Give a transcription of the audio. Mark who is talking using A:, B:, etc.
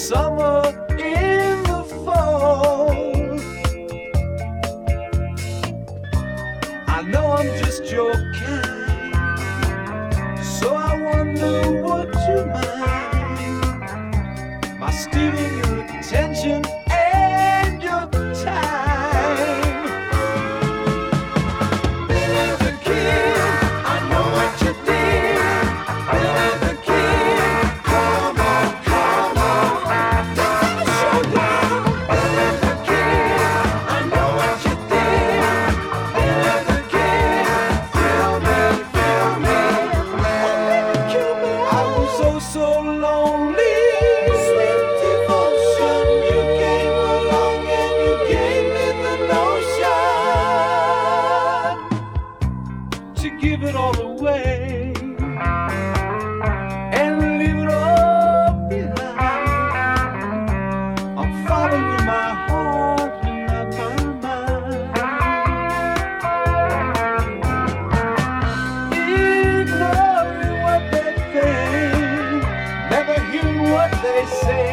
A: summer in the fall. I know I'm just your kind, so I wonder would you mind my stealing your attention and your time. Billy the Kid, I know what you did. Billy the Kid, come on, come on, time to show down. Billy the Kid, I know what you did. Billy the Kid, feel me, feel me. Oh, baby, kill me. I was so lonely. Sweet devotion, you came along and you gave me the notion to give it all away and leave it all behind. I'm following my heart and not my mind. Ignoring what they think, never hearing what they say.